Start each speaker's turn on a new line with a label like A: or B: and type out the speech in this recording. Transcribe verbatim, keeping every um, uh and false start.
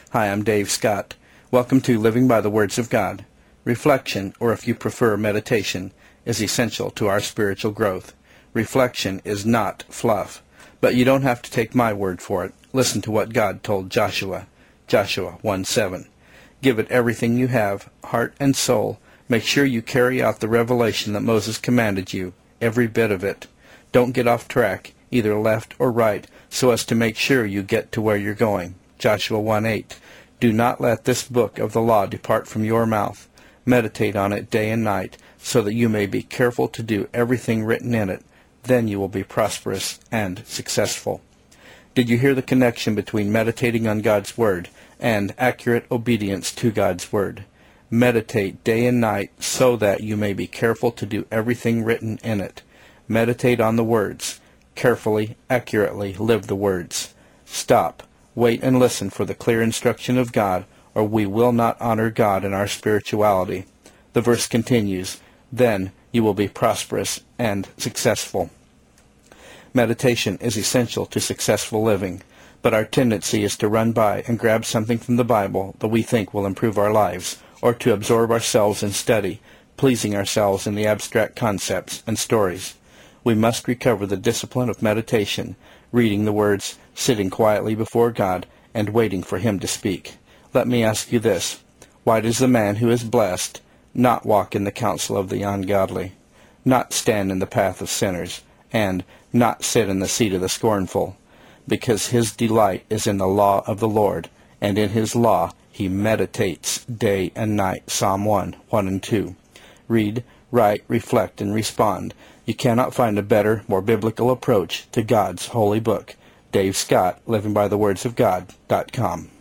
A: Hi, I'm Dave Scott. Welcome to Living by the Words of God. Reflection, or if you prefer meditation, is essential to our spiritual growth. Reflection is not fluff, but you don't have to take my word for it. Listen to what God told Joshua. Joshua one seven. Give it everything you have, heart and soul. Make sure you carry out the revelation that Moses commanded you, every bit of it. Don't get off track, either left or right, so as to make sure you get to where you're going. Joshua one eight. Do not let this book of the law depart from your mouth. Meditate on it day and night, so that you may be careful to do everything written in it. Then you will be prosperous and successful. Did you hear the connection between meditating on God's Word and accurate obedience to God's Word? Meditate day and night so that you may be careful to do everything written in it. Meditate on the words. Carefully, accurately live the words. Stop. Wait and listen for the clear instruction of God, or we will not honor God in our spirituality. The verse continues, then you will be prosperous and successful. Meditation is essential to successful living, but our tendency is to run by and grab something from the Bible that we think will improve our lives, or to absorb ourselves in study, pleasing ourselves in the abstract concepts and stories. We must recover the discipline of meditation, reading the words, sitting quietly before God, and waiting for Him to speak. Let me ask you this. Why does the man who is blessed not walk in the counsel of the ungodly, not stand in the path of sinners, and not sit in the seat of the scornful? Because his delight is in the law of the Lord, and in his law he meditates day and night. Psalm one, one and two. Read, write, reflect, and respond. You cannot find a better, more biblical approach to God's holy book. Dave Scott, living by the words of God dot com.